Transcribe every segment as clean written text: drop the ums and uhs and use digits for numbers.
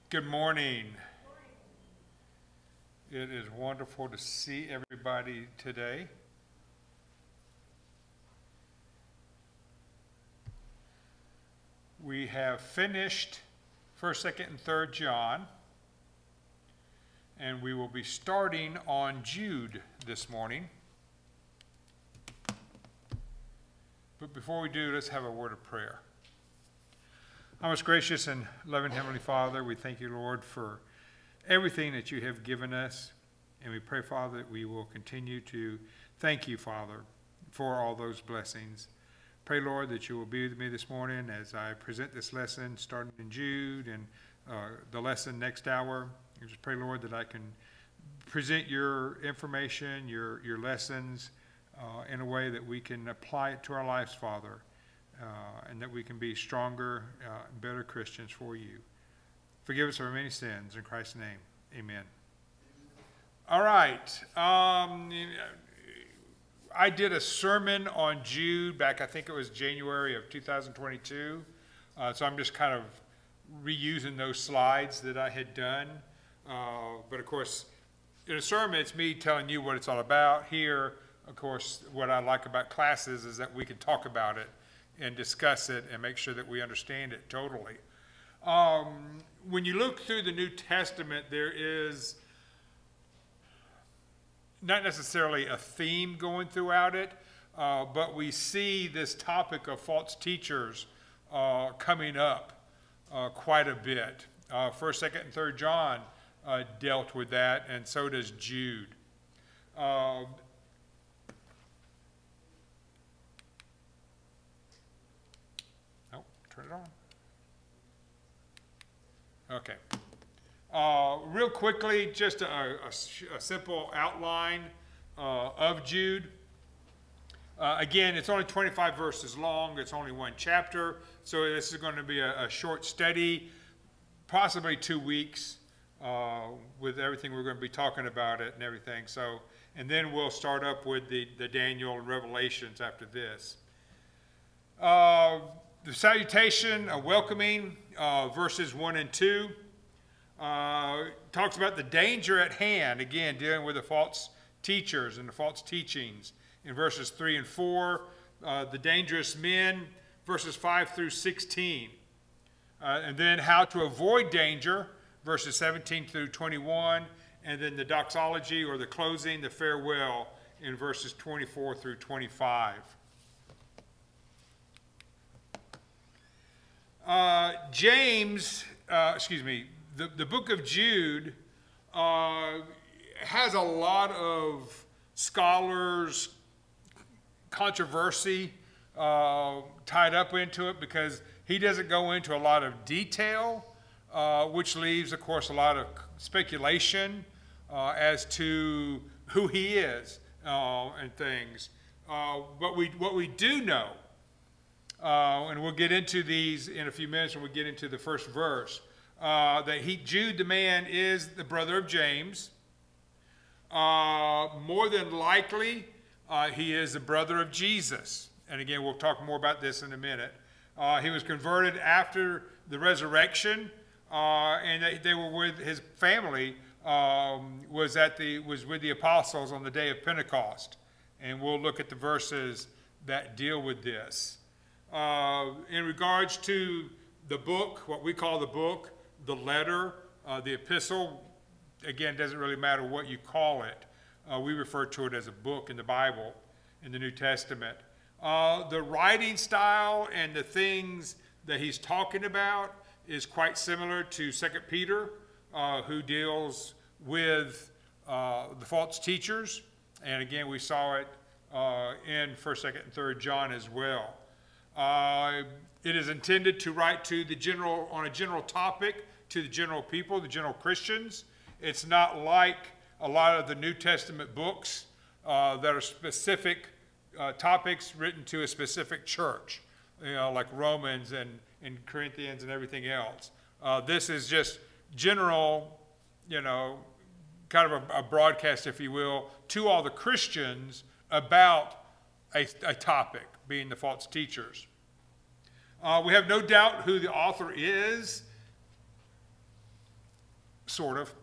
Good morning. It is wonderful to see everybody today. We have finished 1st, 2nd, and 3rd John, and we will be starting on Jude this morning. But before we do, let's have a word of prayer. Our most gracious and loving Heavenly Father, we thank you, Lord, for everything that you have given us. And we pray, Father, that we will continue to thank you, Father, for all those blessings. Pray, Lord, that you will be with me this morning as I present this lesson, starting in Jude and the lesson next hour. I just pray, Lord, that I can present your information, your lessons in a way that we can apply it to our lives, Father. And that we can be stronger, better Christians for you. Forgive us our many sins. In Christ's name, amen. All right. I did a sermon on Jude back, I think it was January of 2022. So I'm just kind of reusing those slides that I had done. But of course, in a sermon, it's me telling you what it's all about. Here, of course, what I like about classes is that we can talk about it and discuss it and make sure that we understand it totally. When you look through the New Testament, there is not necessarily a theme going throughout it, but we see this topic of false teachers coming up quite a bit. 1st, 2nd, and 3rd John dealt with that, and so does Jude. Turn it on. Okay. Real quickly, just a simple outline of Jude. Again, it's only 25 verses long. It's only one chapter. So this is going to be a short study, possibly 2 weeks, with everything we're going to be talking about it and everything. So, and then we'll start up with the Daniel and Revelations after this. The salutation, a welcoming, verses 1 and 2, talks about the danger at hand, again, dealing with the false teachers and the false teachings in verses 3 and 4, the dangerous men, verses 5 through 16, and then how to avoid danger, verses 17 through 21, and then the doxology or the closing, the farewell, in verses 24 through 25. The book of Jude has a lot of scholars' controversy tied up into it because he doesn't go into a lot of detail, which leaves, of course, a lot of speculation as to who he is and things. What we do know, and we'll get into these in a few minutes when we get into the first verse, that Jude the man is the brother of James. More than likely, he is the brother of Jesus. And again, we'll talk more about this in a minute. He was converted after the resurrection, and they were with his family, was with the apostles on the day of Pentecost. And we'll look at the verses that deal with this. In regards to the book, what we call the book, the letter, the epistle, again, it doesn't really matter what you call it. We refer to it as a book in the Bible, in the New Testament. The writing style and the things that he's talking about is quite similar to 2 Peter, who deals with the false teachers. And again, we saw it in 1st, 2nd, and 3rd John as well. It is intended to write to on a general topic, to the general people, the general Christians. It's not like a lot of the New Testament books that are specific topics written to a specific church, like Romans and Corinthians and everything else. This is just general, kind of a broadcast, if you will, to all the Christians about a topic, being the false teachers. We have no doubt who the author is. sort of.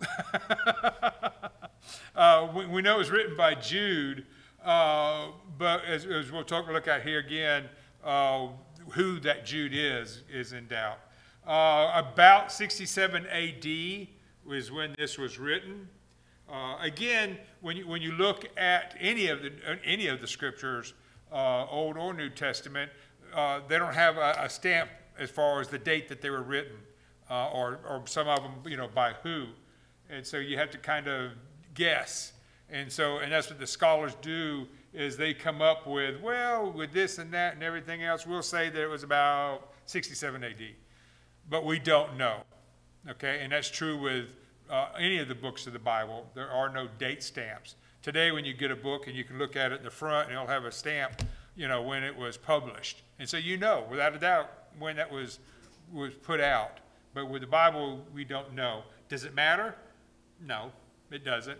We know it was written by Jude, but as we'll look at here again, who that Jude is in doubt. About 67 A.D. was when this was written. Again, when you look at any of the scriptures, Old or New Testament, they don't have a stamp as far as the date that they were written, or some of them, by who, and so you have to kind of guess, and that's what the scholars do, is they come up with, well, with this and that and everything else, we'll say that it was about 67 A.D., but we don't know, okay, and that's true with any of the books of the Bible. There are no date stamps. Today, when you get a book and you can look at it in the front, and it'll have a stamp, when it was published. And so without a doubt, when that was put out. But with the Bible, we don't know. Does it matter? No, it doesn't.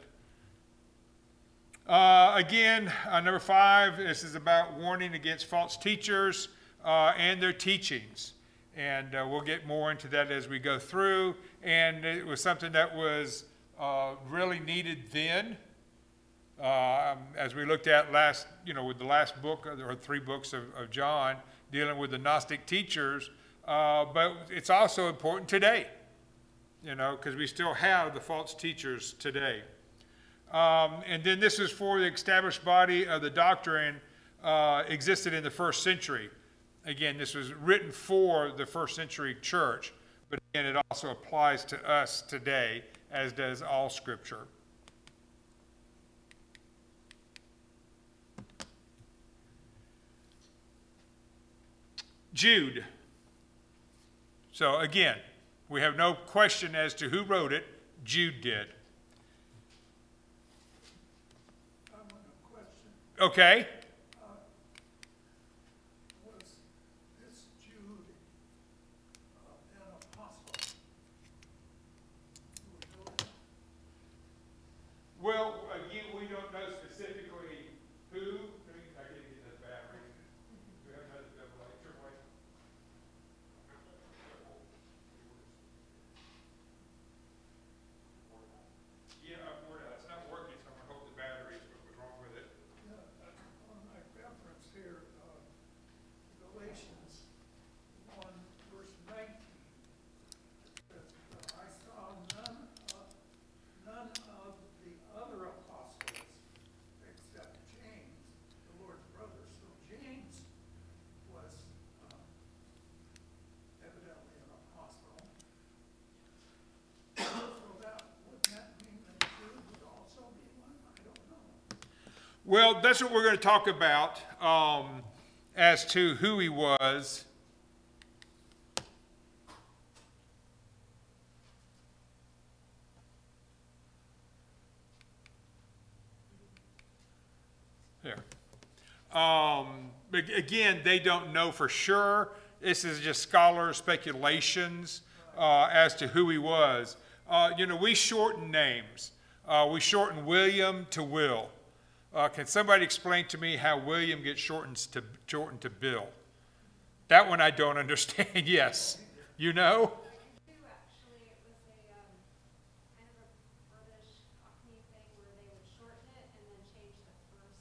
Again, number 5, this is about warning against false teachers and their teachings. And we'll get more into that as we go through. And it was something that was really needed then. As we looked at with the last book, or 3 books of John, dealing with the Gnostic teachers, but it's also important today, because we still have the false teachers today. And then this is for the established body of the doctrine existed in the first century. Again, this was written for the first century church, but again, it also applies to us today, as does all Scripture. Jude. So again, we have no question as to who wrote it. Jude did. I want a question. Okay. Was this Jude an apostle? Well, again, we don't know specifically who. I can get that battery. We have another double A. Turn away. Yeah, it's not working, so I'm going to hope the battery is what was wrong with it. On my reference here, Galatians 1, verse 19. I saw none of the other apostles except James, the Lord's brother. So James was evidently an apostle. So wouldn't that mean that Jude would also be one? I don't know. Well, that's what we're going to talk about as to who he was. Here. But again, they don't know for sure. This is just scholar speculations as to who he was. We shorten names. We shorten William to Will. Can somebody explain to me how William gets shortened to Bill? That one I don't understand. Yes. You know? Actually, it was a kind of a British Cockney thing where they would shorten it and then change the first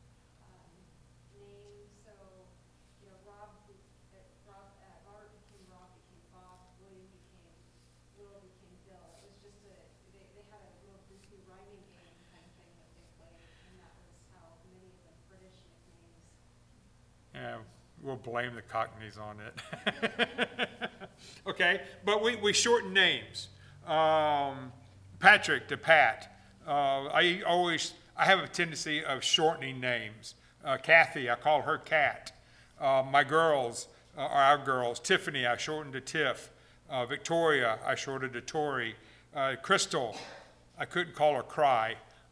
name. So, Robert became Rob, became Bob, William became Will, became Bill. It was just they had a little goofy rhyming game kind of thing that they played, and that was how many of the British nicknames. Yeah, we'll blame the Cockneys on it. Okay, but we shorten names. Patrick to Pat. I have a tendency of shortening names. Kathy, I call her Kat. My girls are our girls. Tiffany, I shortened to Tiff. Victoria, I shortened to Tori. Crystal, I couldn't call her Cry.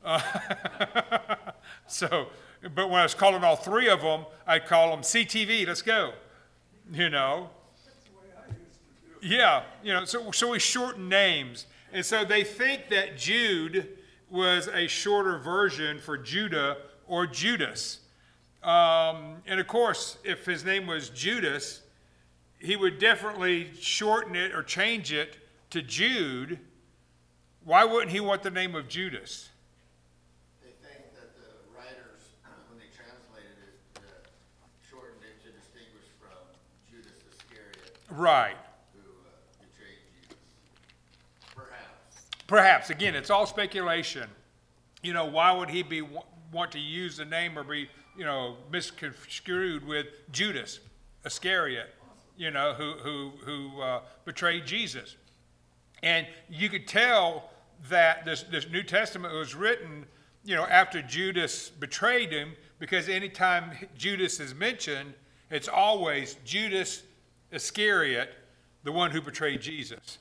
But when I was calling all 3 of them, I'd call them CTV, let's go. That's the way I used to do it. Yeah, so we shorten names. And so they think that Jude was a shorter version for Judah or Judas. And of course, if his name was Judas, he would definitely shorten it or change it to Jude, Why wouldn't he want the name of Judas? They think that the writers, when they translated it, shortened it to distinguish from Judas Iscariot, Right. who betrayed Jesus. Perhaps. Perhaps. Again, it's all speculation. You know, why would he want to use the name or be, misconstrued with Judas Iscariot, who betrayed Jesus? And you could tell that this New Testament was written, after Judas betrayed him, because anytime Judas is mentioned, it's always Judas Iscariot, the one who betrayed Jesus.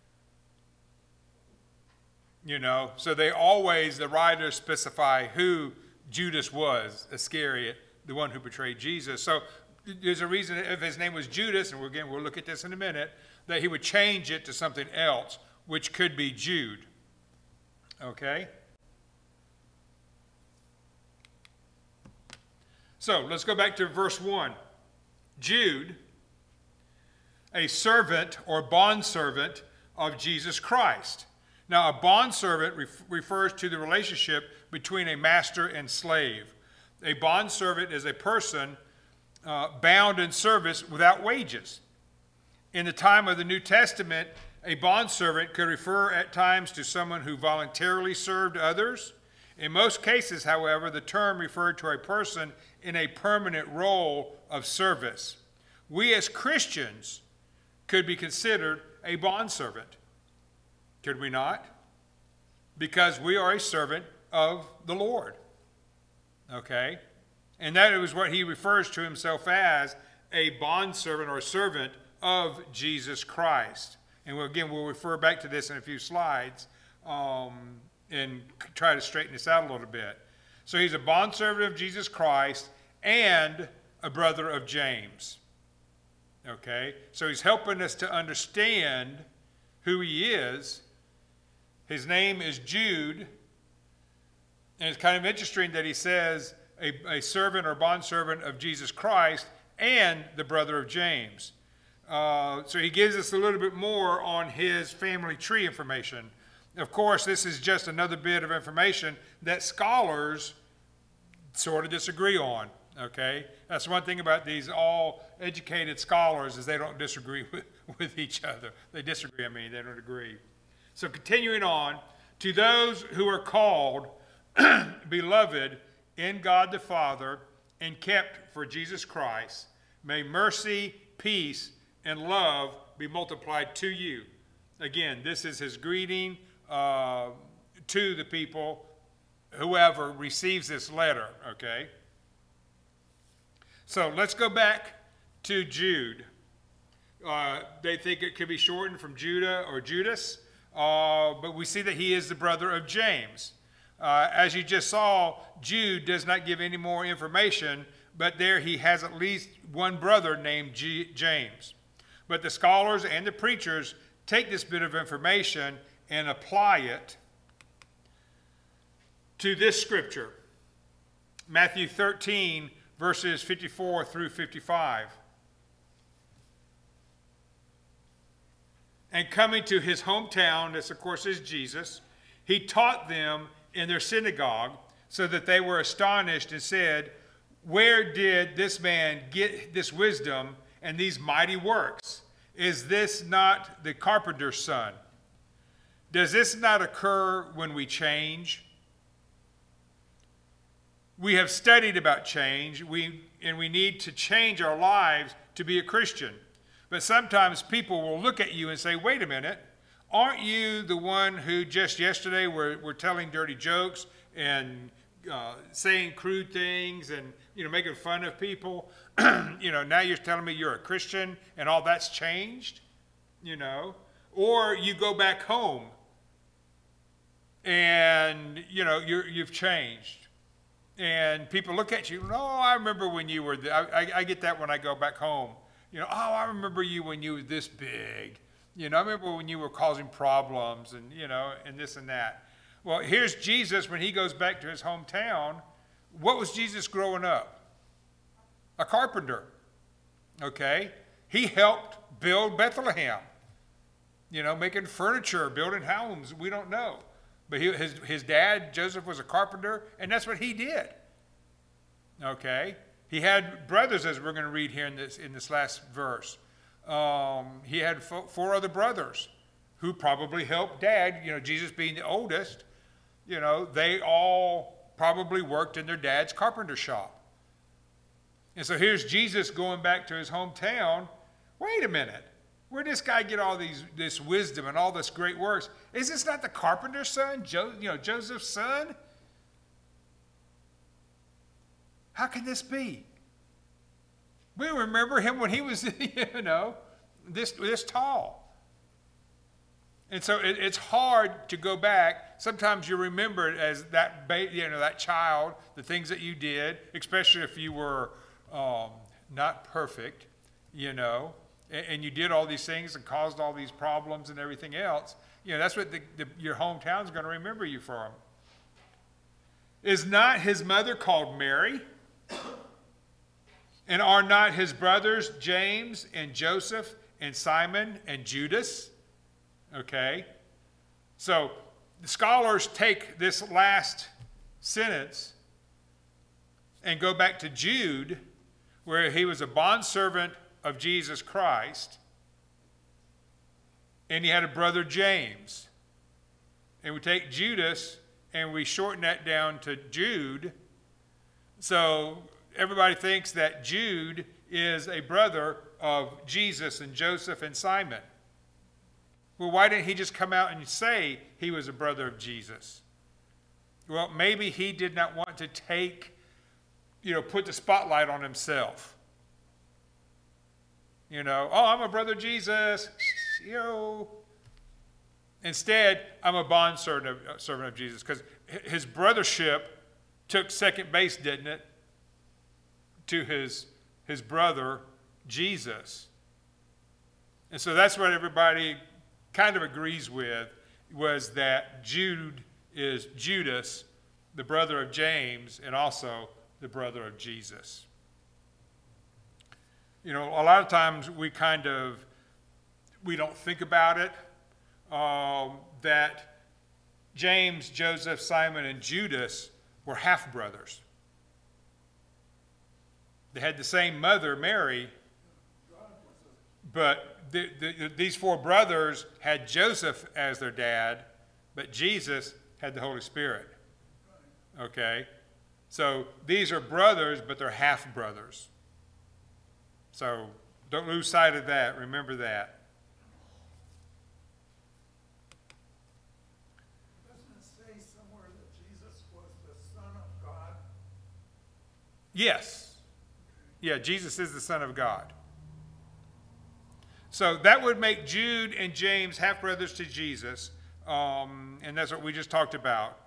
So the writers specify who Judas was, Iscariot, the one who betrayed Jesus. So there's a reason, if his name was Judas, and again, we'll look at this in a minute, that he would change it to something else, which could be Jude. Okay? So let's go back to verse 1. Jude, a servant or bondservant of Jesus Christ. Now, a bondservant refers to the relationship between a master and slave. A bondservant is a person bound in service without wages. In the time of the New Testament, a bondservant could refer at times to someone who voluntarily served others. In most cases, however, the term referred to a person in a permanent role of service. We as Christians could be considered a bondservant. Could we not? Because we are a servant of the Lord. Okay? And that is what he refers to himself as, a bondservant or servant of Jesus Christ. And we'll refer back to this in a few slides and try to straighten this out a little bit. So he's a bondservant of Jesus Christ and a brother of James. Okay? So he's helping us to understand who he is. His name is Jude. And it's kind of interesting that he says a servant or bondservant of Jesus Christ and the brother of James. So he gives us a little bit more on his family tree information. Of course, this is just another bit of information that scholars sort of disagree on. Okay? That's one thing about these all-educated scholars is they don't disagree with each other. They disagree, they don't agree. So continuing on, to those who are called, beloved in God the Father, and kept for Jesus Christ, may mercy, peace, and love be multiplied to you. Again, this is his greeting to the people, whoever receives this letter, okay? So let's go back to Jude. They think it could be shortened from Judah or Judas, but we see that he is the brother of James. As you just saw, Jude does not give any more information, but there he has at least one brother named James. But the scholars and the preachers take this bit of information and apply it to this scripture, Matthew 13, verses 54 through 55. And coming to his hometown, this of course is Jesus, he taught them in their synagogue, so that they were astonished and said, where did this man get this wisdom and these mighty works? Is this not the carpenter's son? Does this not occur when we change? We have studied about change, and we need to change our lives to be a Christian. But sometimes people will look at you and say, wait a minute, aren't you the one who just yesterday were telling dirty jokes and saying crude things and making fun of people? Now you're telling me you're a Christian and all that's changed? Or you go back home and you've changed. And people look at you, no, I remember when you were, I get that when I go back home. I remember you when you were this big. I remember when you were causing problems and, and this and that. Well, here's Jesus when he goes back to his hometown. What was Jesus growing up? A carpenter, okay? He helped build Bethlehem. you know, making furniture, building homes. We don't know. But his dad, Joseph, was a carpenter, and that's what he did. Okay? He had brothers, as we're going to read here in this last verse. He had 4 other brothers who probably helped Dad, you know, Jesus being the oldest. You know, they all probably worked in their dad's carpenter shop. And so here's Jesus going back to his hometown. Wait a minute. Where did this guy get all this wisdom and all this great works? Is this not the carpenter's son, Joseph's son? How can this be? We remember him when he was, you know, this tall. And so it's hard to go back. Sometimes you remember it as that child, the things that you did, especially if you were not perfect, you know, and you did all these things and caused all these problems and everything else. You know, that's what your hometown's going to remember you from. Is not his mother called Mary? And are not his brothers James and Joseph and Simon and Judas? Okay. So the scholars take this last sentence and go back to Jude, where he was a bondservant of Jesus Christ, and he had a brother James. And we take Judas and we shorten that down to Jude. So everybody thinks that Jude is a brother of Jesus and Joseph and Simon. Well, why didn't he just come out and say he was a brother of Jesus? Well, maybe he did not want to put the spotlight on himself. You know, oh, I'm a brother of Jesus. Yo. Instead, I'm a bondservant of Jesus, because his brothership took second base, didn't it, to his brother Jesus. And so that's what everybody kind of agrees with, was that Jude is Judas, the brother of James, and also the brother of Jesus. You know, a lot of times we don't think about it, that James, Joseph, Simon, and Judas were half-brothers. They had the same mother, Mary, but these 4 brothers had Joseph as their dad, but Jesus had the Holy Spirit. Okay? So these are brothers, but they're half-brothers. So don't lose sight of that. Remember that. Doesn't it say somewhere that Jesus was the Son of God? Yes. Yeah, Jesus is the Son of God. So that would make Jude and James half-brothers to Jesus, and that's what we just talked about.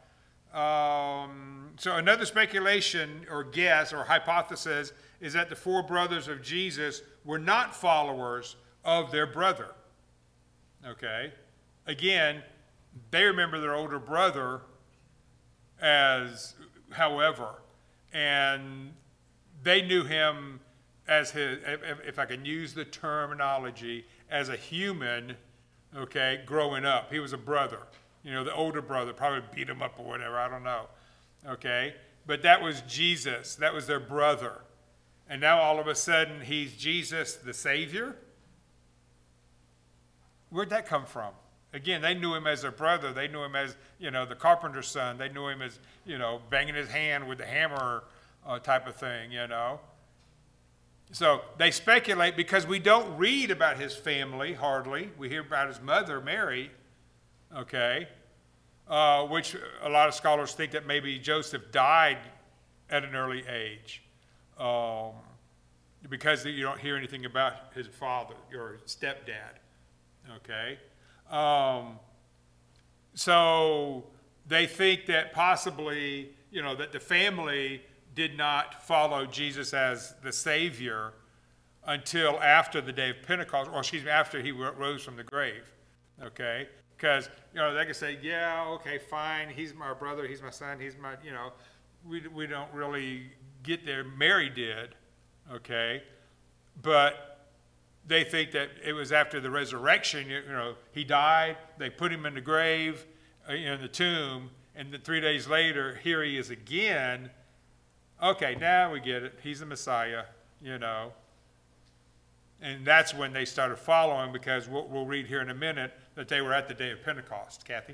So another speculation or guess or hypothesis is that the 4 brothers of Jesus were not followers of their brother. Okay? Again, they remember their older brother as however, and they knew him as his, if I can use the terminology, as a human, okay, growing up. He was a brother. You know, the older brother probably beat him up or whatever, I don't know. Okay? But that was Jesus. That was their brother. And now all of a sudden he's Jesus the Savior? Where'd that come from? Again, they knew him as their brother. They knew him as, the carpenter's son. They knew him as, banging his hand with the hammer type of thing, So they speculate, because we don't read about his family, hardly. We hear about his mother, Mary, okay, which a lot of scholars think that maybe Joseph died at an early age, because you don't hear anything about his father or stepdad, okay. So they think that possibly, that the family did not follow Jesus as the Savior until after the day of Pentecost, or after he rose from the grave, okay? Because, they can say, yeah, okay, fine, he's my brother, he's my son, he's my, we don't really get there. Mary did, okay? But they think that it was after the resurrection. You know, he died, they put him in the grave, in the tomb, and then 3 days later, here he is again. Okay, now we get it. He's the Messiah, you know. And that's when they started following, because we'll read here in a minute that they were at the day of Pentecost. Kathy?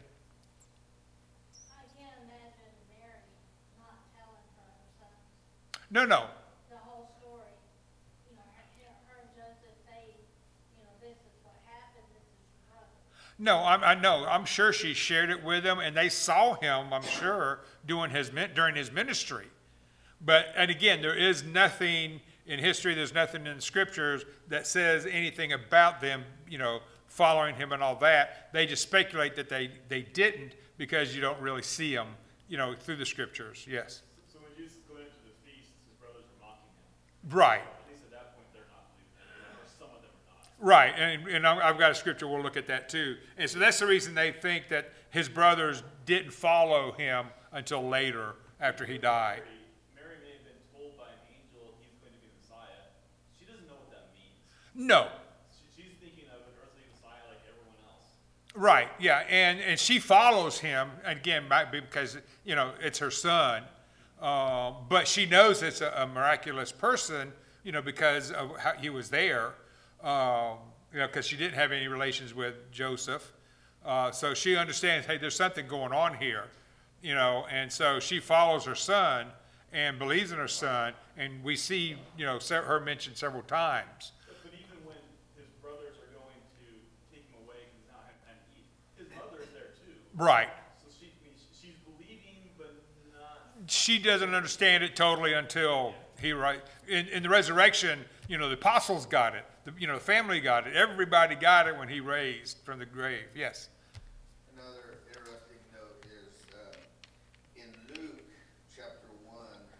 I can't imagine Mary not telling her sons No. the whole story. You know, her and Joseph, this is what happened, this is your brother. No, I know. I'm sure she shared it with them, and they saw him, I'm sure, during his ministry. But, and again, there is nothing in history, there's nothing in the scriptures that says anything about them, you know, following him and all that. They just speculate that they didn't, because you don't really see them, you know, through the scriptures. Yes. So when Jesus go into the feast, his brothers are mocking him. Right. At least at that point, they're not believing him, or some of them are not. Right, and I've got a scripture, we'll look at that too. And so that's the reason they think that his brothers didn't follow him until later, after he died. Mary may have been told by an angel he's going to be the Messiah. She doesn't know what that means. No. She's thinking of an earthly Messiah like everyone else. Right, yeah, and she follows him, again, because, you know, it's her son. But she knows it's a miraculous person, you know, because of how he was there. You know, because she didn't have any relations with Joseph. So she understands, hey, there's something going on here, you know, and so she follows her son and believes in her son, and we see, you know, her mentioned several times. But even when his brothers are going to take him away because he's not having time to eat, his mother is there too. Right. So she's believing, but not. She doesn't understand it totally until in the resurrection, you know, the apostles got it. You know, the family got it. Everybody got it when he raised from the grave. Yes. Another interesting note is in Luke chapter 1,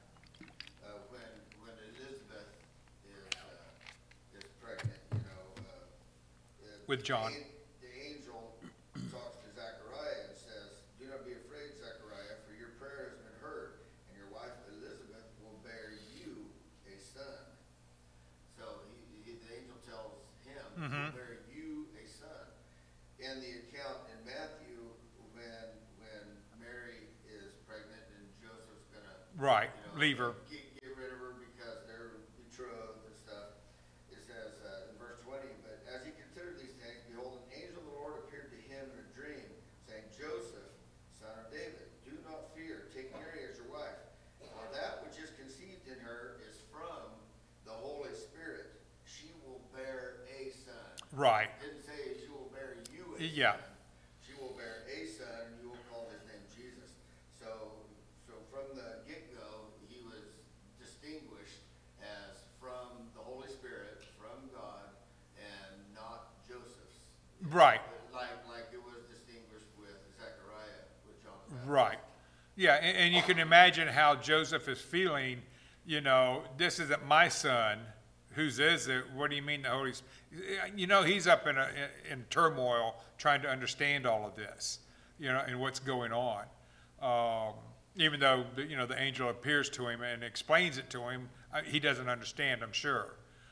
when Elizabeth is pregnant, you know, With John. The angel talks to Zechariah and says, "Do not be afraid, Zechariah, for your prayer has been heard, and your wife Elizabeth will bear you a son." So the angel tells him, "Will bear you a son." In the account in Matthew, when Mary is pregnant and Joseph's gonna Right. Leave her. get rid of her because they're betrothed and stuff, it says in verse 20, "But as he considered these things, behold, an angel of the Lord appeared to him in a dream, saying, Joseph, son of David, do not fear, take Mary as your wife, for that which is conceived in her is from the Holy Spirit. She will bear a son." Right. It didn't say she will bear you a Yeah. son. She will bear a son, and you will call his name Jesus. So from the get-go, he was distinguished as from the Holy Spirit, from God, and not Joseph's. Right. Like it was distinguished with Zechariah, with John the Baptist. Right. Yeah, and you can imagine how Joseph is feeling, you know, this isn't my son. Whose is it? What do you mean the Holy Spirit? You know, he's up in turmoil trying to understand all of this, you know, and what's going on. Even though, you know, the angel appears to him and explains it to him, he doesn't understand, I'm sure.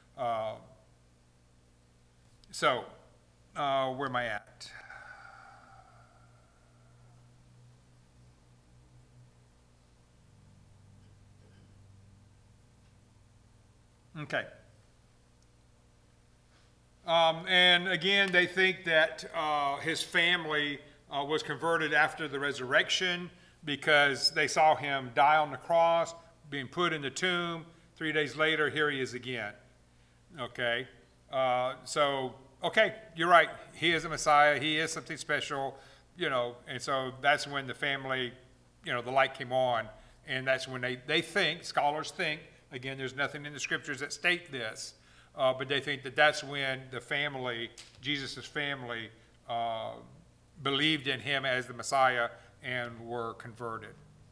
So, where am I at? Okay. And again, they think that his family was converted after the resurrection because they saw him die on the cross, being put in the tomb. 3 days later, here he is again. Okay. Okay, you're right. He is a Messiah. He is something special, you know, and so that's when the family, you know, the light came on, and that's when they think, scholars think, again, there's nothing in the scriptures that state this, but they think that that's when the family, Jesus' family, believed in him as the Messiah and were converted.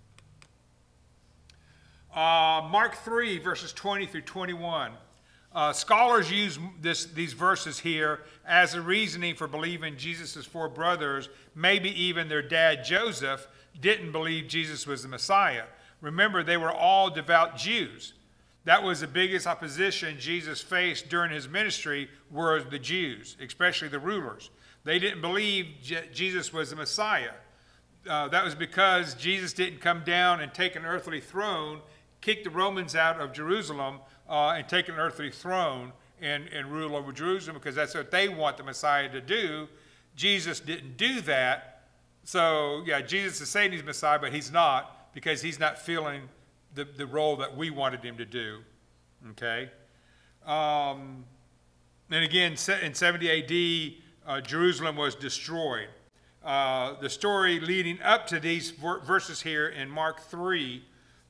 Mark 3, verses 20 through 21. Scholars use these verses here as a reasoning for believing Jesus' four brothers, maybe even their dad Joseph, didn't believe Jesus was the Messiah. Remember, they were all devout Jews. That was the biggest opposition Jesus faced during his ministry were the Jews, especially the rulers. They didn't believe Jesus was the Messiah. That was because Jesus didn't come down and take an earthly throne, kick the Romans out of Jerusalem, and take an earthly throne and rule over Jerusalem, because that's what they want the Messiah to do. Jesus didn't do that. So, yeah, Jesus is saying he's Messiah, but he's not, because he's not filling the role that we wanted him to do. Okay? And again, in 70 AD, Jerusalem was destroyed. The story leading up to these verses here in Mark 3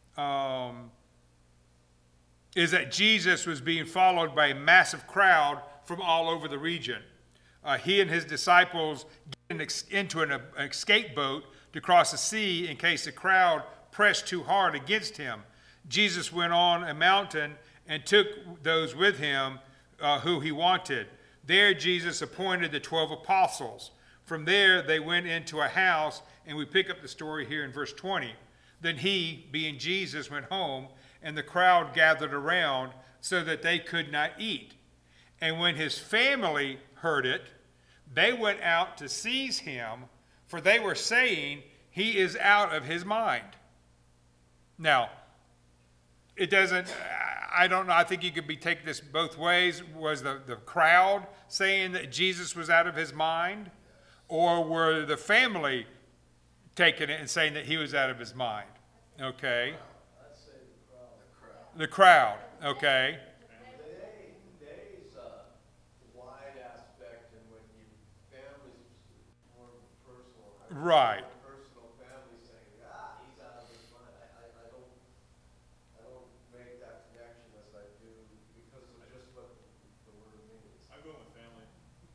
is that Jesus was being followed by a massive crowd from all over the region. He and his disciples get into an escape boat to cross the sea in case the crowd pressed too hard against him. Jesus went on a mountain and took those with him who he wanted. There Jesus appointed the 12 apostles. From there they went into a house, and we pick up the story here in verse 20. Then he, being Jesus, went home, and the crowd gathered around so that they could not eat. And when his family heard it, they went out to seize him, for they were saying, he is out of his mind. Now, it doesn't, I don't know, I think you could take this both ways. Was the crowd saying that Jesus was out of his mind? Or were the family taking it and saying that he was out of his mind? Okay. I'd say the crowd. The crowd, okay. There's a wide aspect, and when you family's more personal. Right. Personal family saying, he's out of his mind. I don't make that connection as I do because of just what the word means. I'm going with family.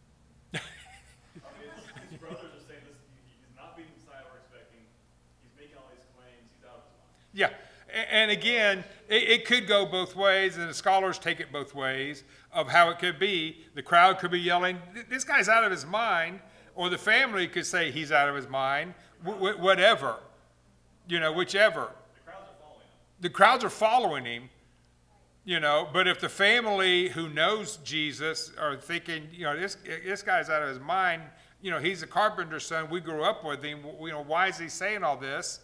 I mean, his brothers are saying this, he's not being the Messiah we're expecting. He's making all these claims. He's out of his mind. Yeah, and again, it could go both ways, and the scholars take it both ways of how it could be. The crowd could be yelling, this guy's out of his mind, or the family could say he's out of his mind, whatever, whichever. The crowds are following him. The crowds are following him, but if the family who knows Jesus are thinking, this guy's out of his mind, he's a carpenter's son, we grew up with him, why is he saying all this?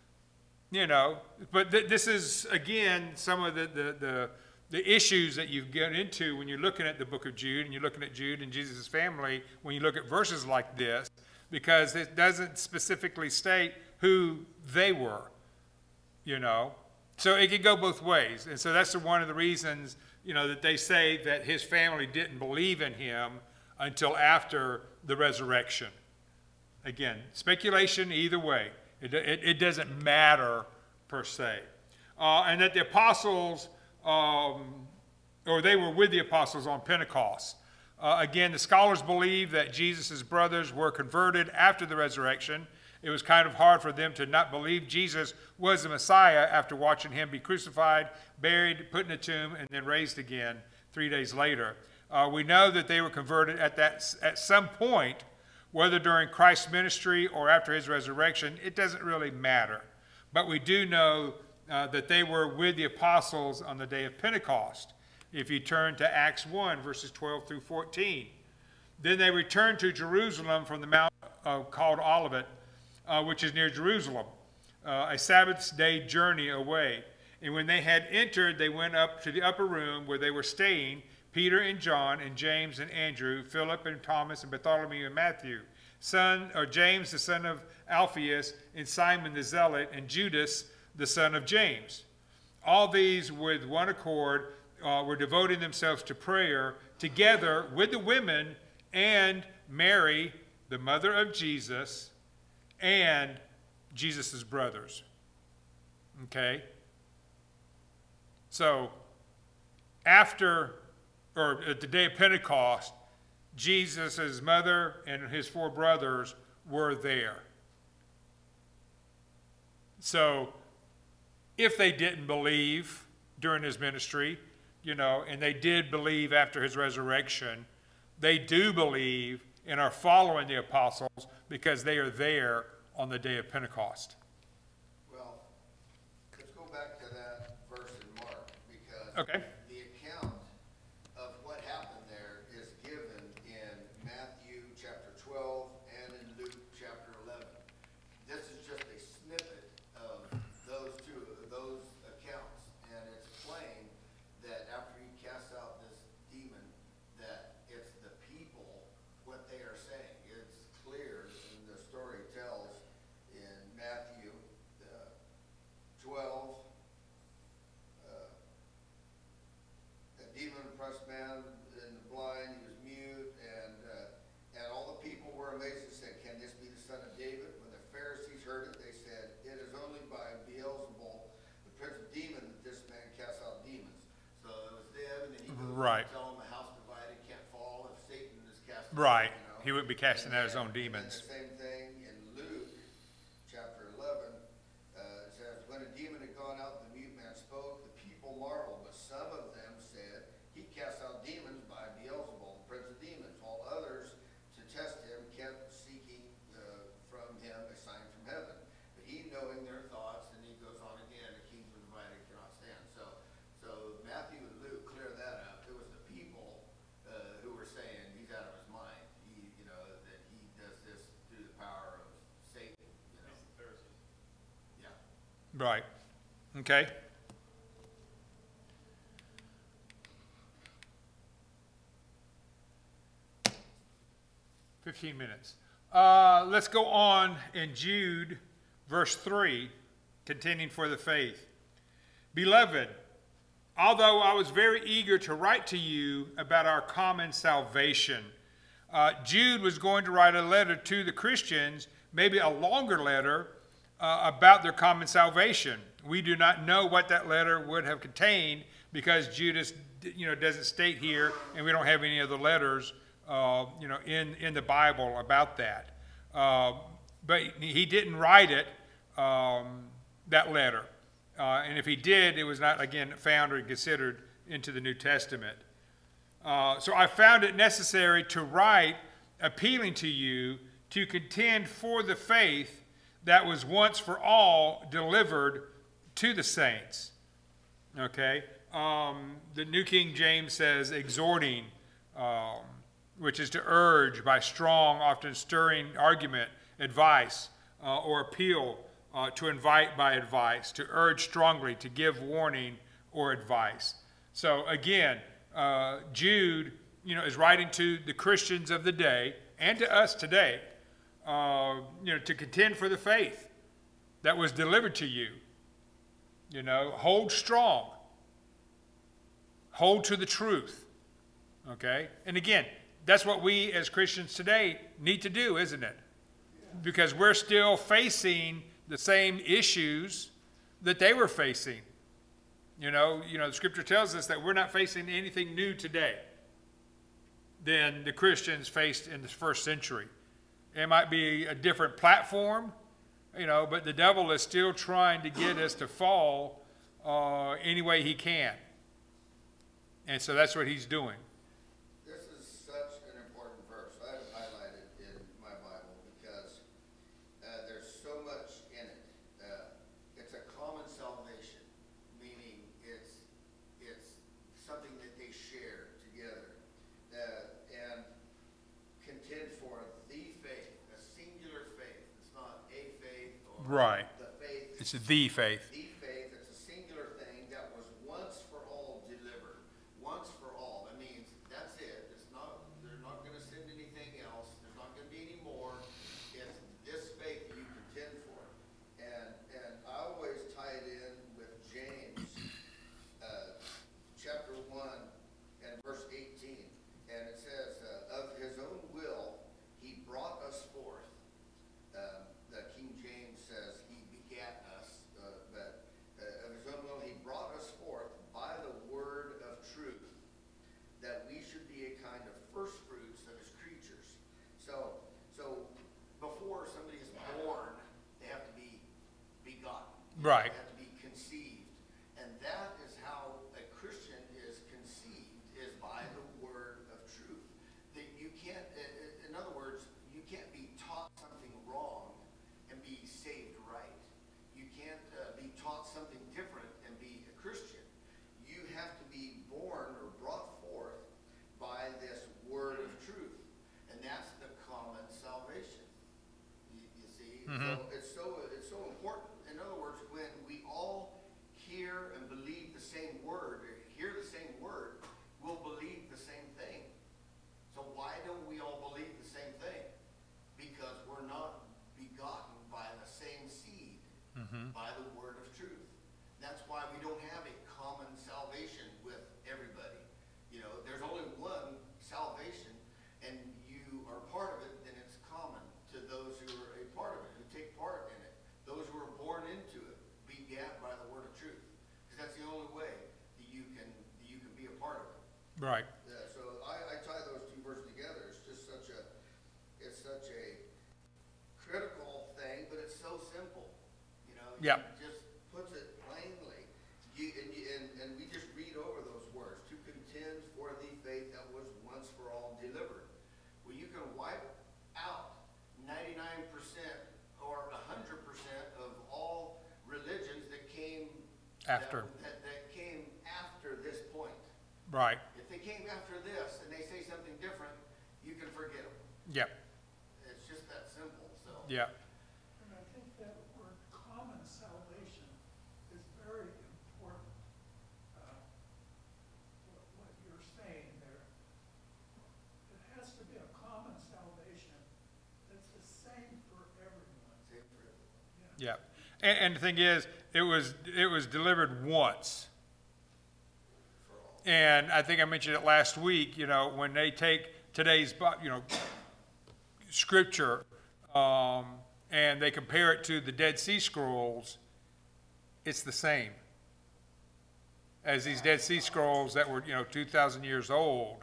But this is, again, some of the issues that you get into when you're looking at the book of Jude, and you're looking at Jude and Jesus' family, when you look at verses like this, because it doesn't specifically state who they were, So it could go both ways. And so that's one of the reasons, that they say that his family didn't believe in him until after the resurrection. Again, speculation either way. It doesn't matter per se. And that the apostles, or they were with the apostles on Pentecost. Again, the scholars believe that Jesus' brothers were converted after the resurrection. It was kind of hard for them to not believe Jesus was the Messiah after watching him be crucified, buried, put in a tomb, and then raised again 3 days later. We know that they were converted at some point, whether during Christ's ministry or after his resurrection. It doesn't really matter. But we do know that they were with the apostles on the day of Pentecost. If you turn to Acts 1, verses 12 through 14. Then they returned to Jerusalem from the mount called Olivet, which is near Jerusalem, a Sabbath day journey away. And when they had entered, they went up to the upper room where they were staying, Peter and John and James and Andrew, Philip and Thomas and Bartholomew and Matthew, James the son of Alphaeus, and Simon the Zealot, and Judas the son of James. All these with one accord were devoting themselves to prayer together with the women and Mary, the mother of Jesus, and Jesus' brothers. Okay? So, at the day of Pentecost, Jesus' mother and his 4 brothers were there. So, if they didn't believe during his ministry, and they did believe after his resurrection, they do believe and are following the apostles because they are there on the day of Pentecost. Well, let's go back to that verse in Mark, because Okay. The account of what happened there is given in Matthew chapter 12 and in Luke chapter 11. This is just a snippet of those accounts, and it's plain that after he casts out this demon, that it's the people, what they are saying. It's clear, and the story tells in Matthew 12, a demon-oppressed man and the blind, he was mute, and all the people were amazed and said, "Can this be the son of David?" When the Pharisees heard it, they said, "It is only by Beelzebul, the prince of demons, that this man casts out demons." So it was them, and then he goes Right. and tell them a house divided can't fall if Satan is casting Right. out, you know. He wouldn't be casting out his own And then demons. the same thing in Luke chapter 11, it says, "When a demon had gone out, the mute man spoke. The people marveled, but some of them said, 'He casts out demons by Beelzebul, the prince of demons.' While others, to test him, kept seeking from him a sign from heaven. But he, knowing their thoughts," and he goes on again, "a kingdom divided cannot stand." So Matthew and Luke clear that up. It was the people who were saying he's out of his mind. That he does this through the power of Satan. It's the Pharisees. Yeah. Right. Okay. $15. Let's go on in Jude, verse 3, contending for the faith. "Beloved, although I was very eager to write to you about our common salvation," Jude was going to write a letter to the Christians, maybe a longer letter, about their common salvation. We do not know what that letter would have contained because Judas, doesn't state here, and we don't have any other letters, in the Bible about that. But he didn't write it, that letter. And if he did, it was not, again, found or considered into the New Testament. So I found it necessary to write appealing to you to contend for the faith that was once for all delivered to the saints. Okay? The New King James says exhorting, which is to urge by strong, often stirring argument, advice, or appeal, to invite by advice, to urge strongly, to give warning or advice. So again, Jude, is writing to the Christians of the day and to us today, to contend for the faith that was delivered to you. Hold strong. Hold to the truth. Okay? And again, that's what we as Christians today need to do, isn't it? Because we're still facing the same issues that they were facing. The scripture tells us that we're not facing anything new today than the Christians faced in the first century. It might be a different platform, but the devil is still trying to get us to fall any way he can. And so that's what he's doing. This is such an important verse. I have it highlighted in my Bible because there's so much in it. It's a common salvation, meaning it's something that they share together. And contend for the faith, a singular faith. It's not a faith or Right. the faith. It's the faith. The faith, it's a singular thing that was once for all delivered. Once for all. That means that's it. They're not going to send anything else. There's not going to be any more. It's this faith that you contend for. And I always tie it in with James chapter 1 and verse 18. And it says, "Of his own will he brought us forth." The King James says he begat us, but Right. Yeah, so I tie those two verses together. It's just such a critical thing, but it's so simple. You know, Yeah. it just puts it plainly. And we just read over those words, to contend for the faith that was once for all delivered. Well, you can wipe out 99% or 100% of all religions that came After. that came after this point. Right. If they came after this and they say something different, you can forget them. Yep. It's just that simple, so. Yeah. And I think that word common salvation is very important. What you're saying there, it has to be a common salvation that's the same for everyone. Same for everyone. Yeah. And the thing is, it was delivered once. And I think I mentioned it last week, you know, when they take today's, you know, scripture, and they compare it to the Dead Sea Scrolls, it's the same as these Dead Sea Scrolls that were, you know, 2,000 years old.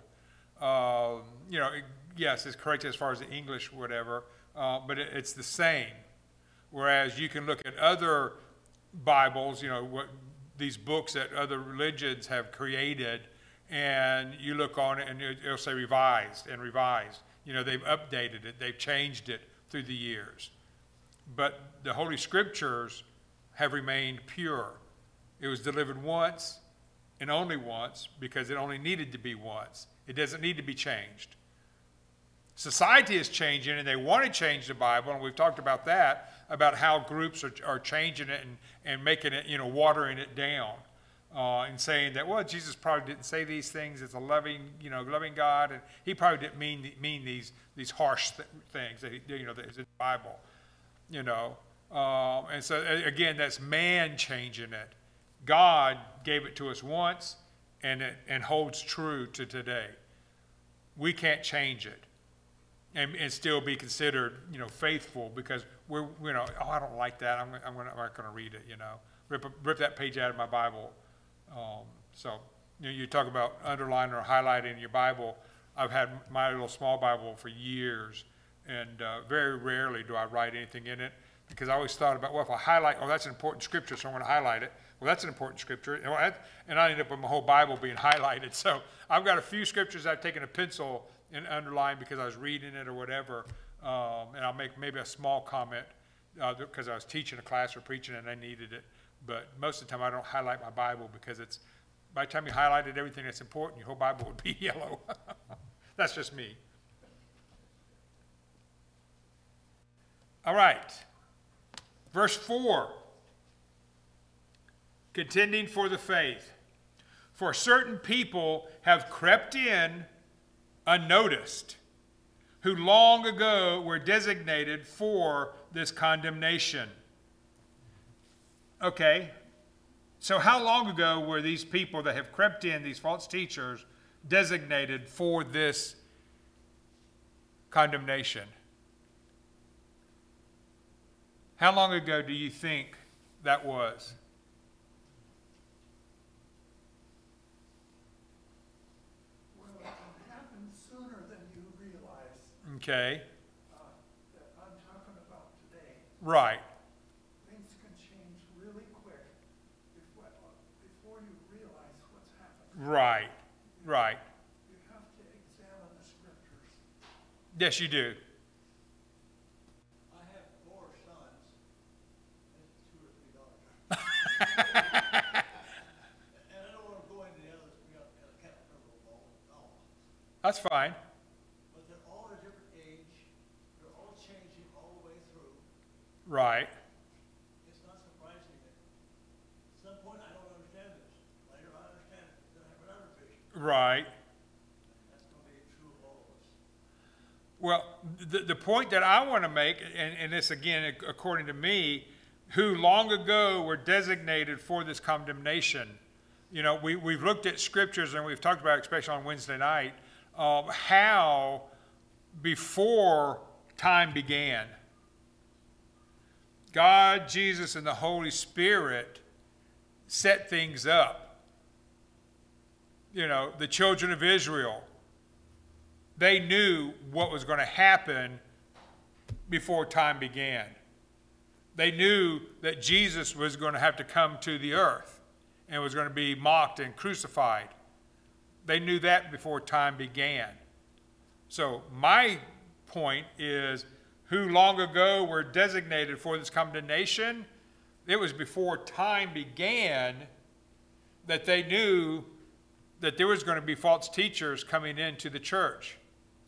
You know, yes, it's correct as far as the English, whatever, but it's the same. Whereas you can look at other Bibles, you know, what these books that other religions have created, and you look on it and it'll say revised and revised. You know, they've updated it, they've changed it through the years. But the Holy Scriptures have remained pure. It was delivered once and only once because it only needed to be once. It doesn't need to be changed. Society is changing, and they want to change the Bible, and we've talked about that, about how groups are changing it and making it, you know, watering it down, and saying that, well, Jesus probably didn't say these things. It's a loving, you know, loving God, and he probably didn't mean these harsh things that you know that is in the Bible, you know. And so again, that's man changing it. God gave it to us once, and holds true to today. We can't change it. And still be considered, you know, faithful because we're, you know, oh, I don't like that. I'm not going to read it, you know. Rip that page out of my Bible. So, you know, you talk about underlining or highlighting your Bible. I've had my little small Bible for years, and very rarely do I write anything in it because I always thought about, well, if I highlight, oh, that's an important scripture, so I'm going to highlight it. Well, that's an important scripture. And I end up with my whole Bible being highlighted. So I've got a few scriptures I've taken a pencil and underlined because I was reading it or whatever. And I'll make maybe a small comment because I was teaching a class or preaching and I needed it. But most of the time I don't highlight my Bible because it's, by the time you highlighted everything that's important, your whole Bible would be yellow. That's just me. All right. Verse 4. Contending for the faith. For certain people have crept in unnoticed, who long ago were designated for this condemnation. Okay, so how long ago were these people that have crept in, these false teachers, designated for this condemnation? How long ago do you think that was? Okay. That I'm talking about today. Right. Things can change really quick before you realize what's happening. Right. Right. You have to examine the scriptures. Yes, you do. I have 4 sons and 2 or 3 daughters. And I don't want to go into the others, I can't remember them all. That's fine. But they're all at a different age, they're all changing all the way through. Right. It's not surprising that at some point I don't understand this. Later I understand it, then I have another vision. Right. That's going to be true of all of us. Well, the point that I want to make, and this again, according to me, who long ago were designated for this condemnation. You know, we've looked at scriptures and we've talked about, especially on Wednesday night, how before time began, God, Jesus, and the Holy Spirit set things up. the children of Israel, they knew what was going to happen before time began. They knew that Jesus was going to have to come to the earth and was going to be mocked and crucified. They knew that before time began. So my point is, who long ago were designated for this condemnation, it was before time began that they knew that there was going to be false teachers coming into the church.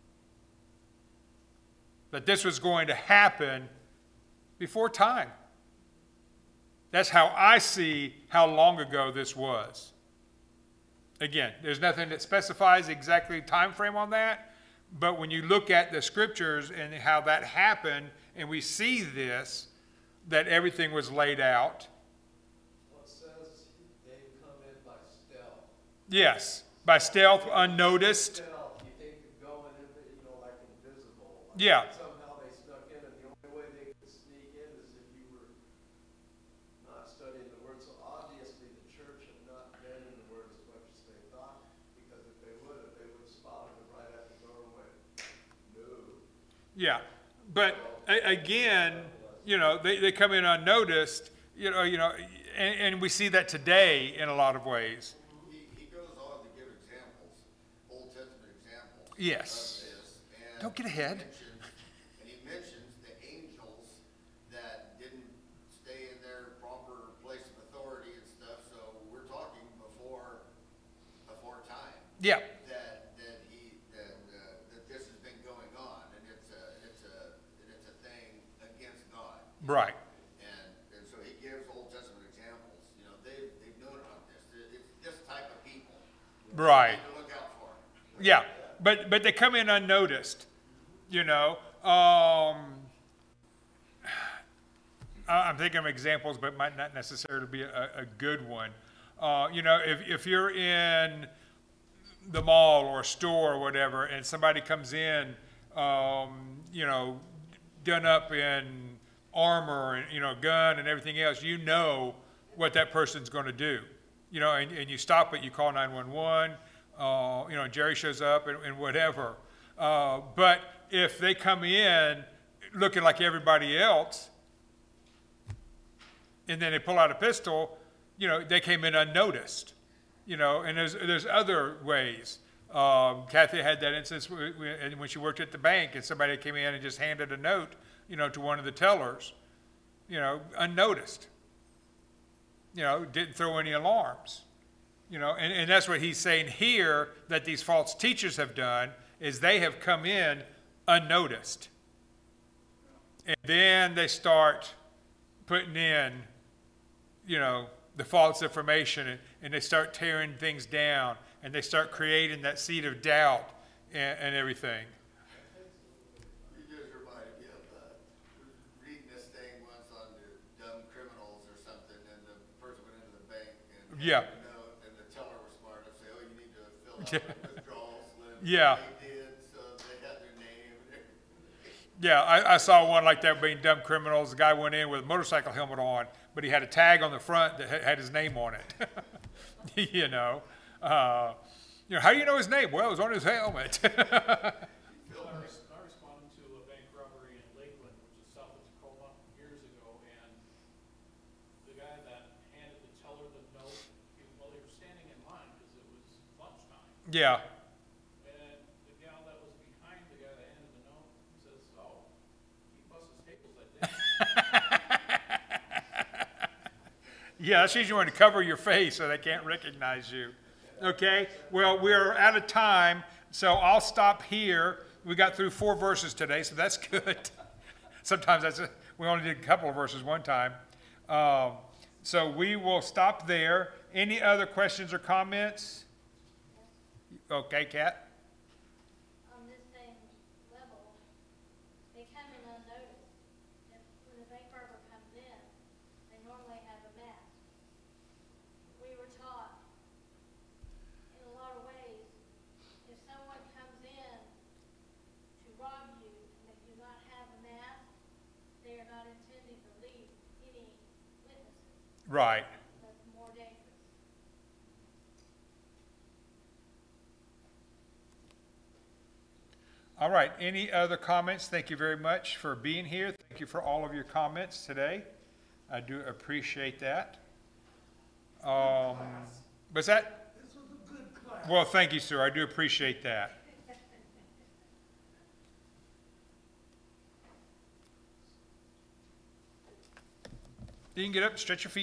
That this was going to happen before time. That's how I see how long ago this was. Again, there's nothing that specifies exactly time frame on that, but when you look at the scriptures and how that happened, and we see this, that everything was laid out. Well, it says they come in by stealth. Yes, by stealth, unnoticed. Stealth, you think you're going in, like invisible. Like Yeah. Somehow they snuck in, and the only way they could sneak in is if you were not studying the Word. So obviously the church had not been in the Word as much as they thought, because if they would have spotted them right at the doorway. No. Yeah, but again, they come in unnoticed, and we see that today in a lot of ways. He goes on to give examples, Old Testament examples. Yes. Of this, and Don't get ahead. He mentions the angels that didn't stay in their proper place of authority and stuff. So we're talking before time. Yeah, That this has been going on, and it's a thing against God. right. And so he gives Old Testament examples. They've known about this. It's this type of people. Right. You need to look out for. Yeah, but they come in unnoticed, I'm thinking of examples, but might not necessarily be a good one. If you're in the mall or a store or whatever, and somebody comes in, done up in armor and gun and everything else, you know what that person's going to do. And you stop it, you call 911. Jerry shows up and whatever. But if they come in looking like everybody else, and then they pull out a pistol, they came in unnoticed. And there's other ways. Kathy had that instance when she worked at the bank, and somebody came in and just handed a note, to one of the tellers, unnoticed. Didn't throw any alarms. And that's what he's saying here, that these false teachers have done, is they have come in unnoticed. And then they start putting in, the false information, and they start tearing things down, and they start creating that seed of doubt and everything. You just reminded me of reading this thing once on the dumb criminals or something, and the person went into the bank and Yeah. and the teller was smart enough to say, "Oh, you need to fill out the withdrawal slip." Yeah. They did, so they had their name and everything. Yeah, I saw one like that being dumb criminals. The guy went in with a motorcycle helmet on, but he had a tag on the front that had his name on it. How do you know his name? Well, it was on his helmet. I responded to a bank robbery in Lakeland, which is south of Tacoma, years ago, and the guy that handed the teller the note, they were standing in line because it was lunchtime. Yeah. And the gal that was behind the guy that handed the note says, "Oh, he busts his tables, I think." Yeah, that's usually when to cover your face so they can't recognize you. Okay, well, we're out of time, so I'll stop here. We got through 4 verses today, so that's good. Sometimes we only did a couple of verses one time. So we will stop there. Any other questions or comments? Okay, Kat? On this same level, they come in unnoticed. When the bank robber comes in, they normally have a mask. We were taught, in a lot of ways, if someone comes in to rob you and they do not have a mask, they are not intending to leave any witnesses. Right. That's more dangerous. All right, any other comments? Thank you very much for being here. Thank you for all of your comments today. I do appreciate that. Was that? This was a good class. Well, thank you, sir. I do appreciate that. You can get up, stretch your feet.